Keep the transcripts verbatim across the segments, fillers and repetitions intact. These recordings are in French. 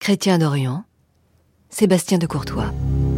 Chrétien d'Orient, Sébastien de Courtois.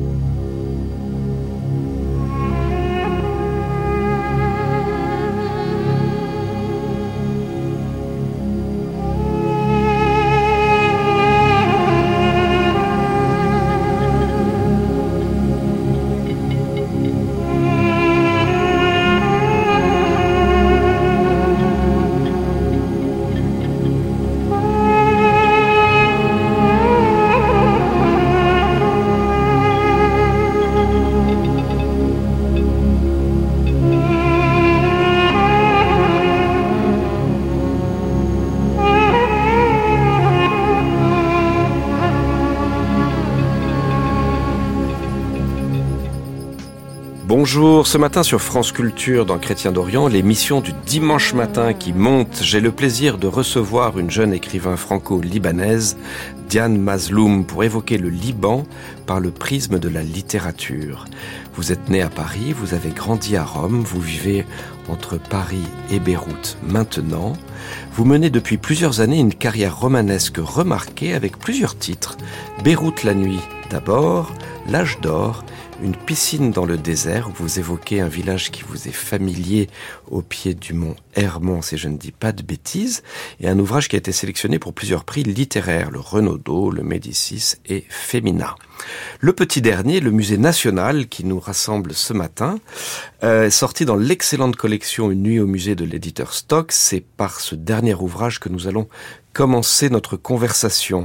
Bonjour, ce matin sur France Culture dans Chrétien d'Orient, l'émission du dimanche matin qui monte. J'ai le plaisir de recevoir une jeune écrivain franco-libanaise, Diane Mazloum, pour évoquer le Liban par le prisme de la littérature. Vous êtes née à Paris, vous avez grandi à Rome, vous vivez entre Paris et Beyrouth maintenant. Vous menez depuis plusieurs années une carrière romanesque remarquée avec plusieurs titres. Beyrouth la nuit d'abord, L'âge d'or, Une piscine dans le désert, où vous évoquez un village qui vous est familier au pied du mont Hermon, si je ne dis pas de bêtises, et un ouvrage qui a été sélectionné pour plusieurs prix littéraires, le Renaudot, le Médicis et Femina. Le petit dernier, le musée national qui nous rassemble ce matin, euh, est sorti dans l'excellente collection Une nuit au musée de l'éditeur Stock. C'est par ce dernier ouvrage que nous allons commencer notre conversation.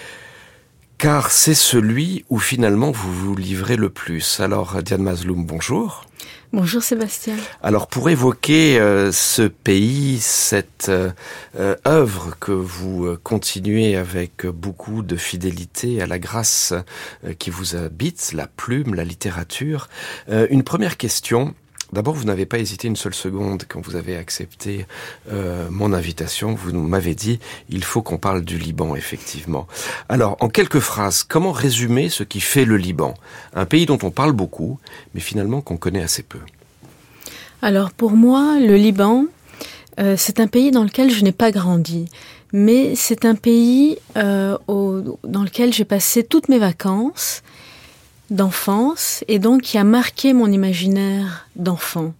Car c'est celui où finalement vous vous livrez le plus. Alors Diane Mazloum, bonjour. Bonjour Sébastien. Alors pour évoquer euh, ce pays, cette euh, euh, œuvre que vous euh, continuez avec beaucoup de fidélité à la grâce euh, qui vous habite, la plume, la littérature, euh, une première question. D'abord, vous n'avez pas hésité une seule seconde quand vous avez accepté euh, mon invitation. Vous m'avez dit, il faut qu'on parle du Liban, effectivement. Alors, en quelques phrases, comment résumer ce qui fait le Liban ? Un pays dont on parle beaucoup, mais finalement qu'on connaît assez peu. Alors, pour moi, le Liban, euh, c'est un pays dans lequel je n'ai pas grandi. Mais c'est un pays euh, au, dans lequel j'ai passé toutes mes vacances d'enfance, et donc qui a marqué mon imaginaire d'enfant.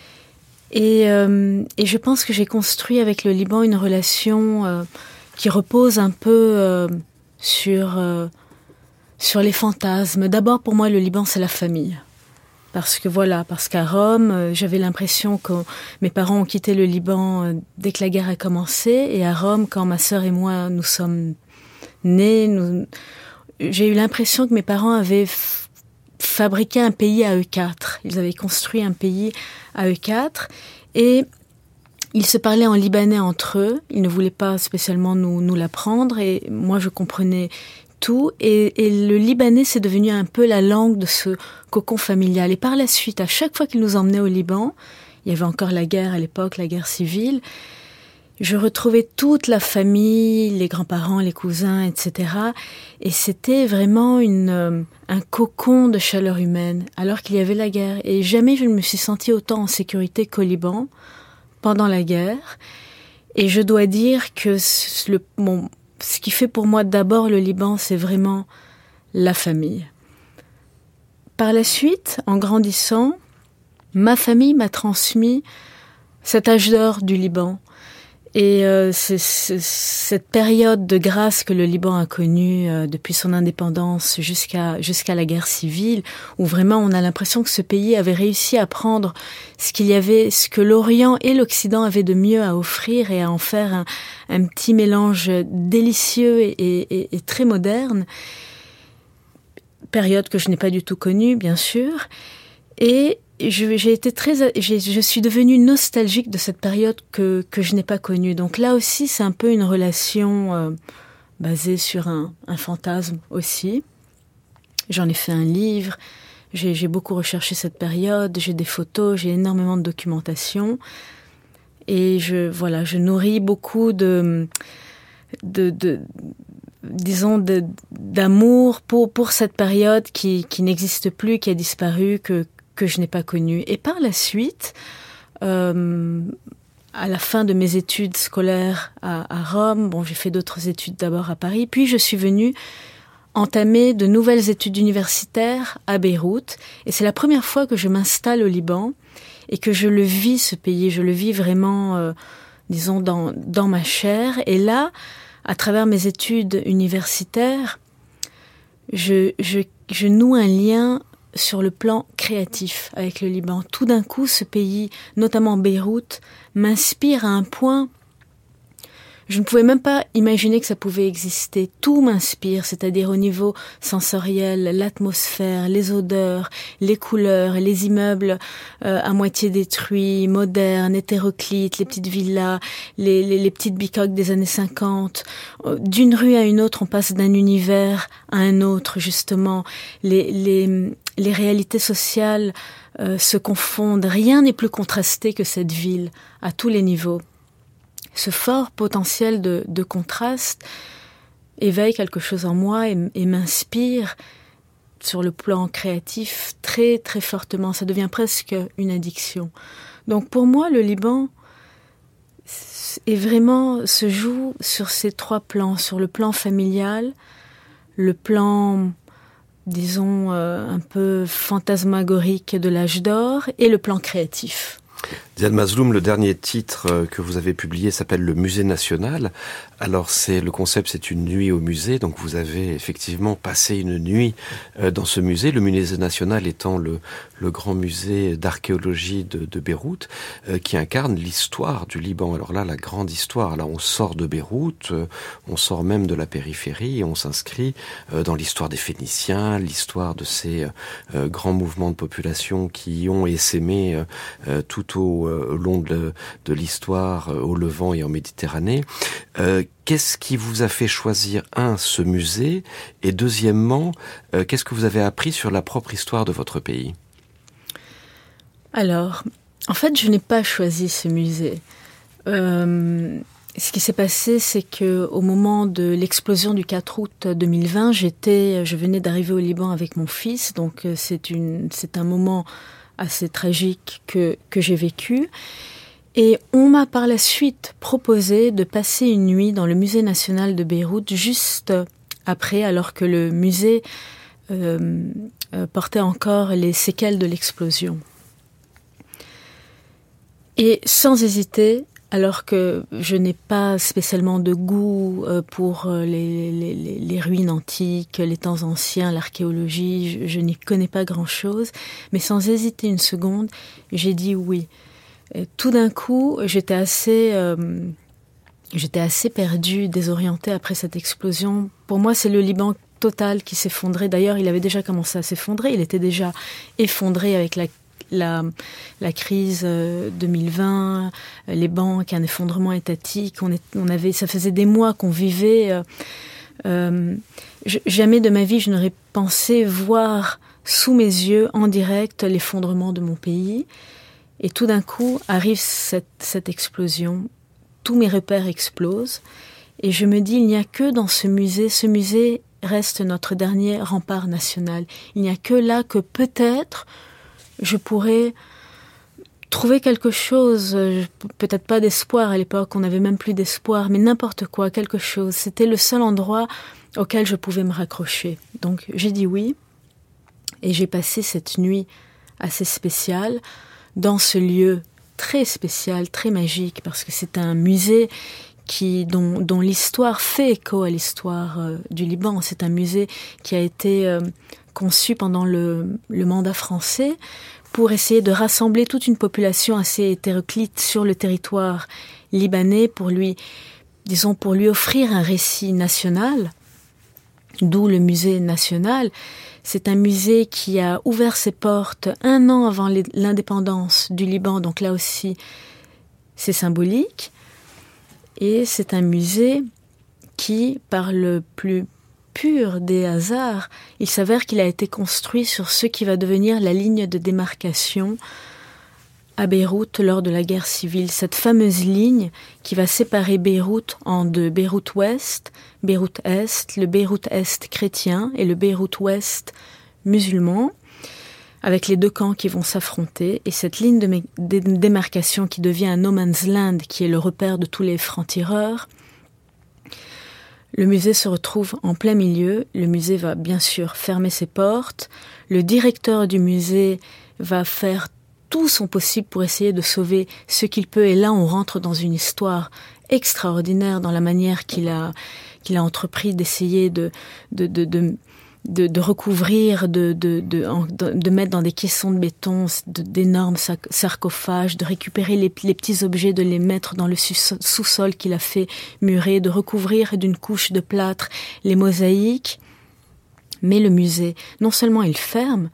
Et, euh, et je pense que j'ai construit avec le Liban une relation euh, qui repose un peu euh, sur, euh, sur les fantasmes. D'abord, pour moi, le Liban, c'est la famille. Parce que voilà, parce qu'à Rome, euh, j'avais l'impression que mes parents ont quitté le Liban euh, dès que la guerre a commencé. Et à Rome, quand ma sœur et moi, nous sommes nés, nous... j'ai eu l'impression que mes parents avaient f- fabriqué un pays à eux quatre. Ils avaient construit un pays à eux quatre. Et ils se parlaient en libanais entre eux. Ils ne voulaient pas spécialement nous, nous l'apprendre. Et moi, je comprenais tout. Et, et le libanais, c'est devenu un peu la langue de ce cocon familial. Et par la suite, à chaque fois qu'ils nous emmenaient au Liban, il y avait encore la guerre à l'époque, la guerre civile, je retrouvais toute la famille, les grands-parents, les cousins, et cetera. Et c'était vraiment une, euh, un cocon de chaleur humaine, alors qu'il y avait la guerre. Et jamais je ne me suis sentie autant en sécurité qu'au Liban, pendant la guerre. Et je dois dire que le, bon, ce qui fait pour moi d'abord le Liban, c'est vraiment la famille. Par la suite, en grandissant, ma famille m'a transmis cet âge d'or du Liban. Et euh, c'est, c'est, cette période de grâce que le Liban a connue euh, depuis son indépendance jusqu'à jusqu'à la guerre civile, où vraiment on a l'impression que ce pays avait réussi à prendre ce qu'il y avait, ce que l'Orient et l'Occident avaient de mieux à offrir et à en faire un, un petit mélange délicieux et, et, et très moderne. Période que je n'ai pas du tout connue, bien sûr. Et Je, j'ai été très, j'ai, je suis devenue nostalgique de cette période que que je n'ai pas connue. Donc là aussi, c'est un peu une relation euh, basée sur un, un fantasme aussi. J'en ai fait un livre. J'ai, j'ai beaucoup recherché cette période. J'ai des photos. J'ai énormément de documentation. Et je voilà, je nourris beaucoup de de, de disons de, d'amour pour pour cette période qui qui n'existe plus, qui a disparu, que que je n'ai pas connu. Et par la suite, euh, à la fin de mes études scolaires à, à Rome. Bon, j'ai fait d'autres études d'abord à Paris. Puis je suis venue entamer de nouvelles études universitaires à Beyrouth. Et c'est la première fois que je m'installe au Liban et que je le vis, ce pays. Je le vis vraiment, euh, disons, dans, dans ma chair. Et là, à travers mes études universitaires, je, je, je noue un lien sur le plan créatif avec le Liban. Tout d'un coup, ce pays, notamment Beyrouth, m'inspire à un point. Je ne pouvais même pas imaginer que ça pouvait exister. Tout m'inspire, c'est-à-dire au niveau sensoriel, l'atmosphère, les odeurs, les couleurs, les immeubles euh, à moitié détruits, modernes, hétéroclites, les petites villas, les, les, les petites bicoques des années cinquante. D'une rue à une autre, on passe d'un univers à un autre, justement. Les, les, les réalités sociales euh, se confondent. Rien n'est plus contrasté que cette ville, à tous les niveaux. Ce fort potentiel de, de contraste éveille quelque chose en moi et, et m'inspire sur le plan créatif très très fortement. Ça devient presque une addiction. Donc pour moi, le Liban est vraiment, se joue sur ces trois plans. Sur le plan familial, le plan, disons, euh, un peu fantasmagorique de l'âge d'or et le plan créatif. Diane Mazloum, le dernier titre que vous avez publié s'appelle Le Musée National. Alors c'est le concept, c'est une nuit au musée. Donc vous avez effectivement passé une nuit dans ce musée. Le Musée National étant le, le grand musée d'archéologie de, de Beyrouth, euh, qui incarne l'histoire du Liban. Alors là, la grande histoire. Là, on sort de Beyrouth, euh, on sort même de la périphérie et on s'inscrit euh, dans l'histoire des Phéniciens, l'histoire de ces euh, grands mouvements de population qui y ont essaimé euh, tout au au long de, de l'histoire au Levant et en Méditerranée. Euh, qu'est-ce qui vous a fait choisir, un, ce musée, et deuxièmement, euh, qu'est-ce que vous avez appris sur la propre histoire de votre pays ? Alors, en fait, je n'ai pas choisi ce musée. Euh, ce qui s'est passé, c'est que au moment de l'explosion du quatre août deux mille vingt, j'étais, je venais d'arriver au Liban avec mon fils, donc c'est une, c'est un moment assez tragique que, que j'ai vécu. Et on m'a par la suite proposé de passer une nuit dans le musée national de Beyrouth juste après, alors que le musée euh, euh, portait encore les séquelles de l'explosion. Et sans hésiter, alors que je n'ai pas spécialement de goût pour les, les, les ruines antiques, les temps anciens, l'archéologie, je, je n'y connais pas grand-chose, mais sans hésiter une seconde, j'ai dit oui. Et tout d'un coup, j'étais assez, euh, j'étais assez perdue, désorientée après cette explosion. Pour moi, c'est le Liban total qui s'effondrait. D'ailleurs, il avait déjà commencé à s'effondrer. Il était déjà effondré avec la La, la crise euh, deux mille vingt, euh, les banques, un effondrement étatique. On, est, on avait, ça faisait des mois qu'on vivait. Euh, euh, je, jamais de ma vie je n'aurais pensé voir sous mes yeux en direct l'effondrement de mon pays. Et tout d'un coup arrive cette, cette explosion. Tous mes repères explosent. Et je me dis, il n'y a que dans ce musée, ce musée reste notre dernier rempart national. Il n'y a que là que peut-être je pourrais trouver quelque chose, peut-être pas d'espoir à l'époque, on n'avait même plus d'espoir, mais n'importe quoi, quelque chose. C'était le seul endroit auquel je pouvais me raccrocher. Donc j'ai dit oui, et j'ai passé cette nuit assez spéciale dans ce lieu très spécial, très magique, parce que c'est un musée qui, dont, dont l'histoire fait écho à l'histoire euh, du Liban. C'est un musée qui a été euh, conçu pendant le, le mandat français pour essayer de rassembler toute une population assez hétéroclite sur le territoire libanais pour lui, disons, pour lui offrir un récit national, d'où le musée national. C'est un musée qui a ouvert ses portes un an avant l'indépendance du Liban, donc là aussi, c'est symbolique. Et c'est un musée qui, par le plus pur des hasards, il s'avère qu'il a été construit sur ce qui va devenir la ligne de démarcation à Beyrouth lors de la guerre civile. Cette fameuse ligne qui va séparer Beyrouth en deux, Beyrouth-Ouest, Beyrouth-Est, le Beyrouth-Est chrétien et le Beyrouth-Ouest musulman. avec les deux camps qui vont s'affronter, et cette ligne de démarcation qui devient un no man's land, qui est le repère de tous les francs-tireurs. Le musée se retrouve en plein milieu. Le musée va bien sûr fermer ses portes. Le directeur du musée va faire tout son possible pour essayer de sauver ce qu'il peut. Et là, on rentre dans une histoire extraordinaire dans la manière qu'il a, qu'il a entrepris d'essayer de, de, de, de, de, de recouvrir, de, de, de, de, de mettre dans des caissons de béton de, d'énormes sarcophages, de récupérer les, les petits objets, de les mettre dans le sous-sol qu'il a fait murer, de recouvrir d'une couche de plâtre les mosaïques. Mais le musée, non seulement il ferme,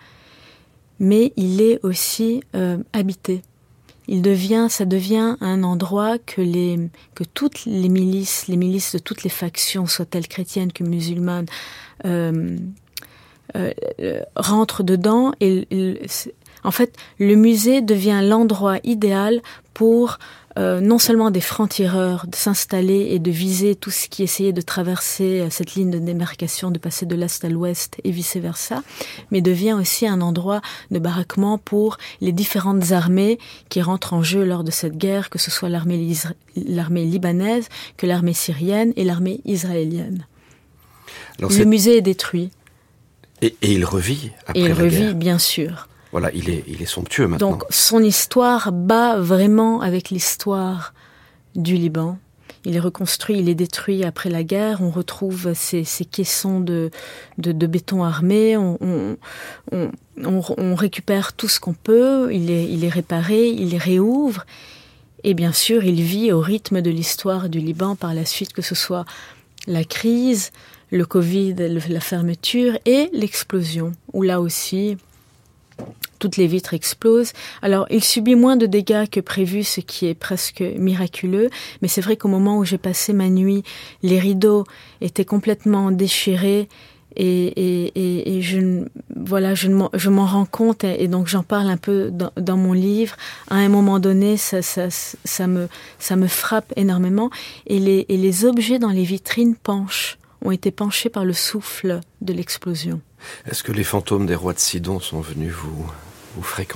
mais il est aussi euh, habité. Il devient, ça devient un endroit que les, que toutes les milices, les milices de toutes les factions, soient-elles chrétiennes que musulmanes, euh, euh, rentrent dedans. Et, et en fait, le musée devient l'endroit idéal pour euh, non seulement des francs-tireurs de s'installer et de viser tout ce qui essayait de traverser cette ligne de démarcation, de passer de l'est à l'ouest et vice-versa, mais devient aussi un endroit de baraquement pour les différentes armées qui rentrent en jeu lors de cette guerre, que ce soit l'armée, l'armée libanaise, que l'armée syrienne et l'armée israélienne. Alors, le musée est détruit. Et, et il revit après et il la revit, guerre. Bien sûr. Voilà, il est, il est somptueux maintenant. Donc, son histoire bat vraiment avec l'histoire du Liban. Il est reconstruit, il est détruit après la guerre. On retrouve ces, ces caissons de, de, de béton armé. On, on, on, on, on récupère tout ce qu'on peut. Il est, il est réparé, il les réouvre. Et bien sûr, il vit au rythme de l'histoire du Liban par la suite, que ce soit la crise, le Covid, la fermeture et l'explosion, où là aussi, toutes les vitres explosent. Alors, il subit moins de dégâts que prévu, ce qui est presque miraculeux. Mais c'est vrai qu'au moment où j'ai passé ma nuit, les rideaux étaient complètement déchirés. Et, et, et, et je, voilà, je, m'en, je m'en rends compte. Et, et donc, j'en parle un peu dans, dans mon livre. À un moment donné, ça, ça, ça, me, ça me frappe énormément. Et les, et les objets dans les vitrines penchent, ont été penchés par le souffle de l'explosion. Est-ce que les fantômes des rois de Sidon sont venus vous, vous fréquenter ?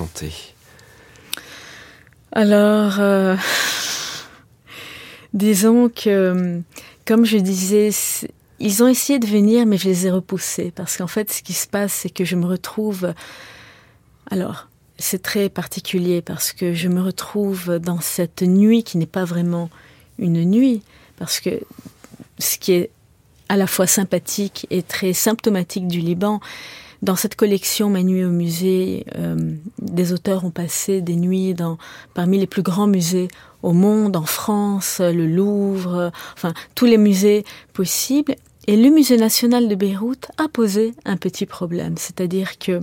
Alors, euh, disons que, comme je disais, ils ont essayé de venir, mais je les ai repoussés. Parce qu'en fait, ce qui se passe, c'est que je me retrouve... Alors, c'est très particulier parce que je me retrouve dans cette nuit qui n'est pas vraiment une nuit. Parce que ce qui est à la fois sympathique et très symptomatique du Liban. Dans cette collection Ma nuit au musée, euh, des auteurs ont passé des nuits dans, parmi les plus grands musées au monde, en France, le Louvre, enfin tous les musées possibles. Et le musée national de Beyrouth a posé un petit problème, c'est-à-dire que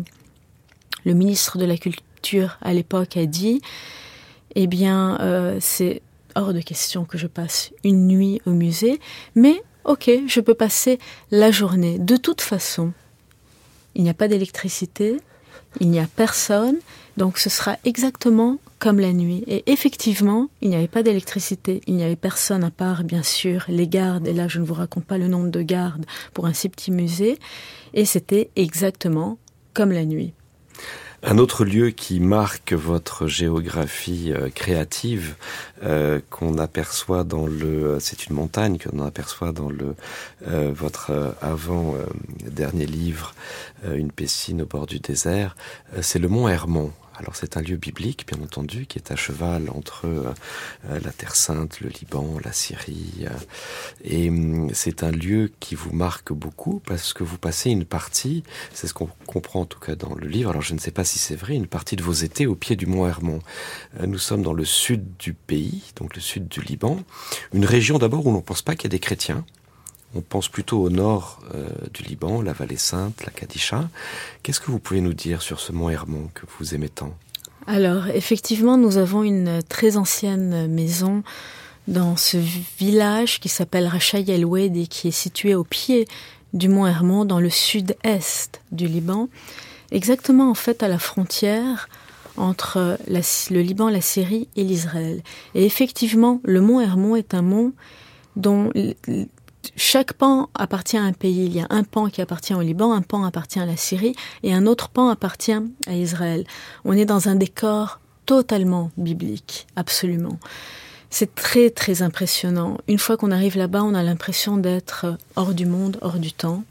le ministre de la Culture à l'époque a dit « Eh bien, euh, c'est hors de question que je passe une nuit au musée, mais ok, je peux passer la journée. De toute façon, il n'y a pas d'électricité, il n'y a personne, donc ce sera exactement comme la nuit. » Et effectivement, il n'y avait pas d'électricité, il n'y avait personne à part, bien sûr, les gardes. Et là, je ne vous raconte pas le nombre de gardes pour un si petit musée. Et c'était exactement comme la nuit. Un autre lieu qui marque votre géographie euh, créative, euh, qu'on aperçoit dans le, c'est une montagne qu'on aperçoit dans le euh, votre euh, avant euh, dernier livre, euh, Une piscine au bord du désert, euh, c'est le mont Hermon. Alors c'est un lieu biblique, bien entendu, qui est à cheval entre euh, la Terre Sainte, le Liban, la Syrie. Euh, et hum, c'est un lieu qui vous marque beaucoup parce que vous passez une partie, c'est ce qu'on comprend en tout cas dans le livre, alors je ne sais pas si c'est vrai, une partie de vos étés au pied du mont Hermon. Euh, nous sommes dans le sud du pays, donc le sud du Liban, une région d'abord où l'on ne pense pas qu'il y a des chrétiens. On pense plutôt au nord euh, du Liban, la Vallée Sainte, la Kadisha. Qu'est-ce que vous pouvez nous dire sur ce mont Hermon que vous aimez tant ? Alors, effectivement, nous avons une très ancienne maison dans ce village qui s'appelle Rachaï El-Oued et qui est situé au pied du mont Hermon, dans le sud-est du Liban, exactement en fait à la frontière entre la, le Liban, la Syrie et l'Israël. Et effectivement, le mont Hermon est un mont dont chaque pan appartient à un pays. Il y a un pan qui appartient au Liban, un pan appartient à la Syrie et un autre pan appartient à Israël. On est dans un décor totalement biblique, absolument. C'est très très impressionnant. Une fois qu'on arrive là-bas, on a l'impression d'être hors du monde, hors du temps.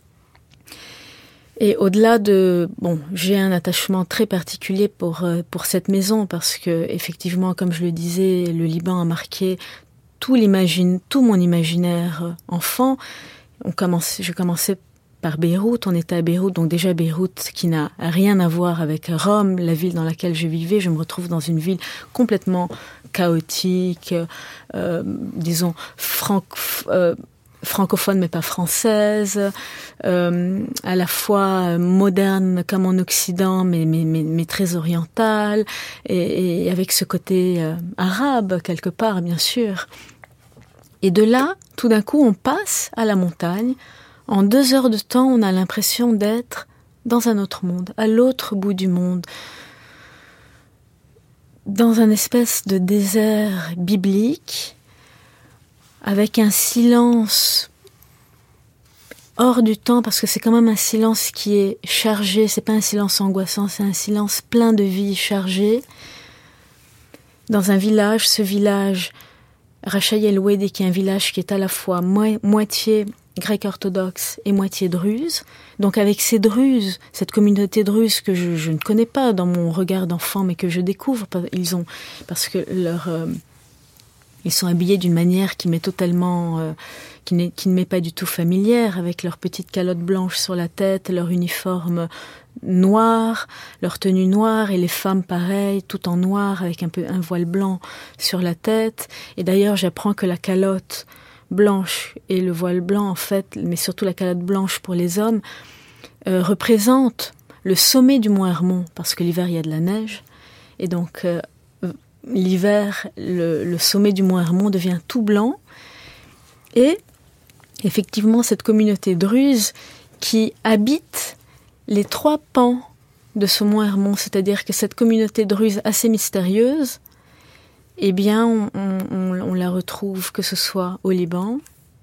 Et au-delà de... Bon, j'ai un attachement très particulier pour, pour cette maison parce que, effectivement, comme je le disais, le Liban a marqué tout, l'imagine, tout mon imaginaire enfant. On commence, je commençais par Beyrouth, on était à Beyrouth, donc déjà Beyrouth qui n'a rien à voir avec Rome, la ville dans laquelle je vivais. Je me retrouve dans une ville complètement chaotique, euh, disons, franc... Euh, francophone mais pas française, euh, à la fois moderne comme en Occident mais, mais, mais, mais très orientale et, et avec ce côté euh, arabe quelque part bien sûr. Et de là, tout d'un coup on passe à la montagne. En deux heures de temps on a l'impression d'être dans un autre monde, à l'autre bout du monde, dans un espèce de désert biblique avec un silence hors du temps, parce que c'est quand même un silence qui est chargé, c'est pas un silence angoissant, c'est un silence plein de vie, chargé. Dans un village, ce village, Rachai El-Ouedi, qui est un village qui est à la fois mo- moitié grec orthodoxe et moitié druze. Donc avec ces druzes, cette communauté druze que je, je ne connais pas dans mon regard d'enfant, mais que je découvre, ils ont, parce que leur... Euh, Ils sont habillés d'une manière qui m'est totalement, euh, qui, n'est, qui ne m'est pas du tout familière, avec leurs petites calottes blanches sur la tête, leur uniforme noir, leur tenue noire, et les femmes pareil, tout en noir, avec un peu un voile blanc sur la tête. Et d'ailleurs, j'apprends que la calotte blanche et le voile blanc, en fait, mais surtout la calotte blanche pour les hommes, euh, représentent le sommet du mont Hermon, parce que l'hiver, il y a de la neige, et donc... Euh, L'hiver, le, le sommet du mont Hermon devient tout blanc. Et effectivement, cette communauté druze qui habite les trois pans de ce mont Hermon, c'est-à-dire que cette communauté druze assez mystérieuse, eh bien, on, on, on la retrouve que ce soit au Liban,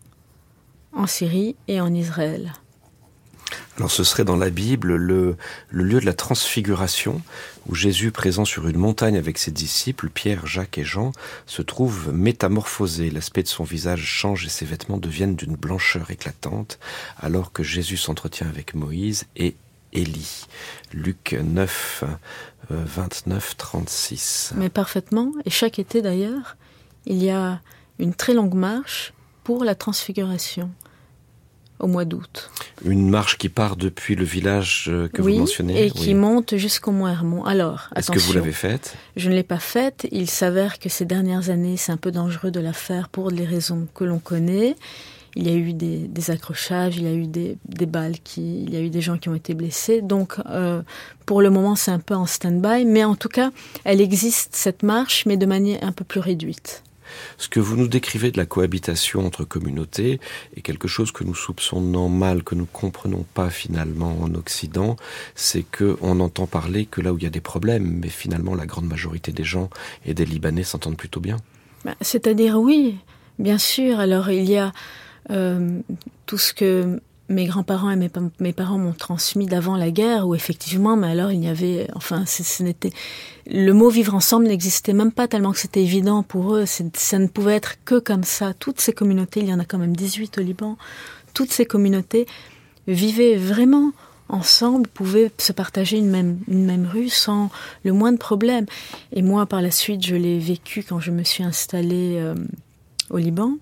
en Syrie et en Israël. Alors ce serait dans la Bible le, le lieu de la transfiguration, où Jésus, présent sur une montagne avec ses disciples, Pierre, Jacques et Jean, se trouve métamorphosé. L'aspect de son visage change et ses vêtements deviennent d'une blancheur éclatante, alors que Jésus s'entretient avec Moïse et Élie. Luc neuf, vingt-neuf, trente-six. Mais parfaitement, et chaque été d'ailleurs, il y a une très longue marche pour la transfiguration. Au mois d'août. Une marche qui part depuis le village que oui, vous mentionnez et qui oui. monte jusqu'au mont Hermon. Alors, Est-ce attention, que vous l'avez faite ? Je ne l'ai pas faite. Il s'avère que ces dernières années, c'est un peu dangereux de la faire pour les raisons que l'on connaît. Il y a eu des, des accrochages, il y a eu des, des balles, qui, il y a eu des gens qui ont été blessés. Donc, euh, pour le moment, c'est un peu en stand-by. Mais en tout cas, elle existe, cette marche, mais de manière un peu plus réduite. Ce que vous nous décrivez de la cohabitation entre communautés est quelque chose que nous soupçonnons mal, que nous ne comprenons pas finalement en Occident, c'est qu'on entend parler que là où il y a des problèmes, mais finalement la grande majorité des gens et des Libanais s'entendent plutôt bien. Bah, c'est-à-dire oui, bien sûr. Alors il y a euh, tout ce que mes grands-parents et mes, mes parents m'ont transmis d'avant la guerre, où effectivement, mais alors il y avait, enfin, ce, ce n'était, le mot vivre ensemble n'existait même pas tellement que c'était évident pour eux. C'est, ça ne pouvait être que comme ça. Toutes ces communautés, il y en a quand même dix-huit au Liban. Toutes ces communautés vivaient vraiment ensemble, pouvaient se partager une même, une même rue sans le moindre problème. Et moi, par la suite, je l'ai vécu quand je me suis installée euh, au Liban.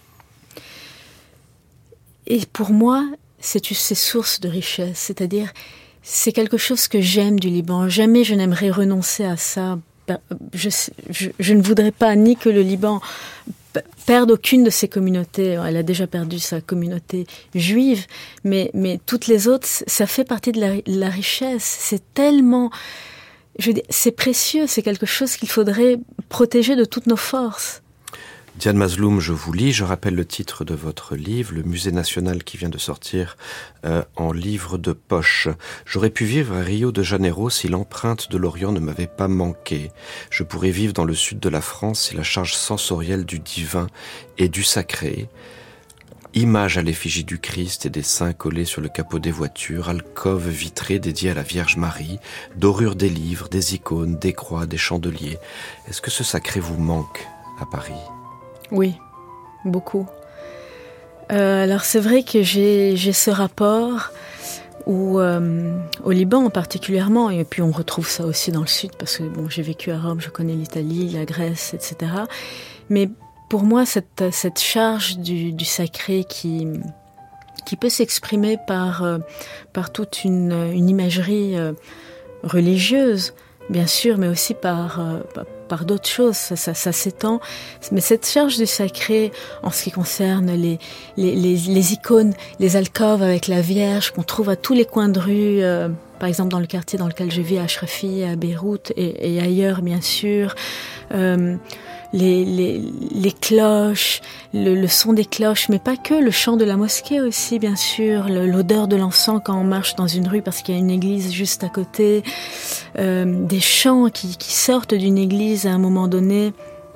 Et pour moi, c'est ces sources de richesse, c'est-à-dire, c'est quelque chose que j'aime du Liban. Jamais je n'aimerais renoncer à ça. Je, je, je ne voudrais pas ni que le Liban perde aucune de ses communautés. Elle a déjà perdu sa communauté juive, mais, mais toutes les autres, ça fait partie de la, de la richesse. C'est tellement... Je veux dire, c'est précieux, c'est quelque chose qu'il faudrait protéger de toutes nos forces. Diane Mazloum, je vous lis, je rappelle le titre de votre livre, le Musée national qui vient de sortir euh, en livre de poche. J'aurais pu vivre à Rio de Janeiro si l'empreinte de l'Orient ne m'avait pas manqué. Je pourrais vivre dans le sud de la France si la charge sensorielle du divin et du sacré Images à l'effigie du Christ et des saints collés sur le capot des voitures, alcôves vitrées dédiées à la Vierge Marie, dorures des livres, des icônes, des croix, des chandeliers. Est-ce que ce sacré vous manque à Paris ? Oui, beaucoup. Euh, alors c'est vrai que j'ai, j'ai ce rapport où, euh, au Liban particulièrement, et puis on retrouve ça aussi dans le sud, parce que bon, j'ai vécu à Rome, je connais l'Italie, la Grèce, et cetera. Mais pour moi, cette, cette charge du, du sacré qui, qui peut s'exprimer par, euh, par toute une, une imagerie euh, religieuse, bien sûr, mais aussi par, euh, par, par d'autres choses, ça, ça, ça s'étend. Mais cette charge du sacré, en ce qui concerne les, les, les, les icônes, les alcôves avec la Vierge qu'on trouve à tous les coins de rue, euh, par exemple dans le quartier dans lequel je vis, à Ashrafi, à Beyrouth et, et ailleurs, bien sûr, euh, les, les, les cloches, le, le son des cloches, mais pas que, le chant de la mosquée aussi, bien sûr, le, l'odeur de l'encens quand on marche dans une rue parce qu'il y a une église juste à côté, euh, des chants qui, qui sortent d'une église à un moment donné.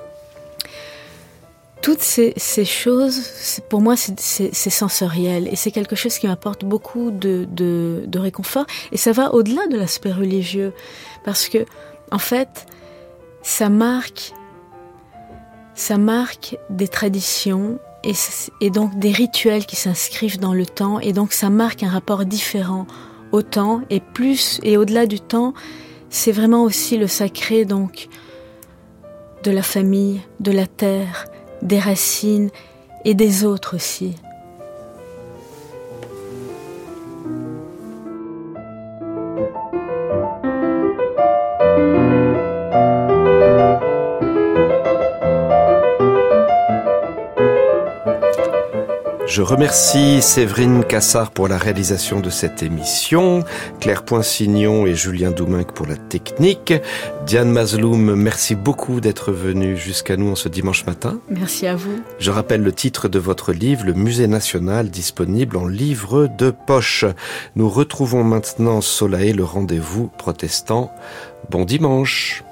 Toutes ces, ces choses, c'est, pour moi, c'est, c'est, c'est sensoriel et c'est quelque chose qui m'apporte beaucoup de, de, de réconfort. Et ça va au-delà de l'aspect religieux parce que, en fait, ça marque... Ça marque des traditions et, et donc des rituels qui s'inscrivent dans le temps et donc ça marque un rapport différent au temps et plus et au-delà du temps, c'est vraiment aussi le sacré donc de la famille, de la terre, des racines et des autres aussi. Je remercie Séverine Cassard pour la réalisation de cette émission, Claire Poinsignon et Julien Douminc pour la technique. Diane Mazloum, merci beaucoup d'être venue jusqu'à nous en ce dimanche matin. Merci à vous. Je rappelle le titre de votre livre, Le Musée National, disponible en livre de poche. Nous retrouvons maintenant Solae, le rendez-vous protestant. Bon dimanche.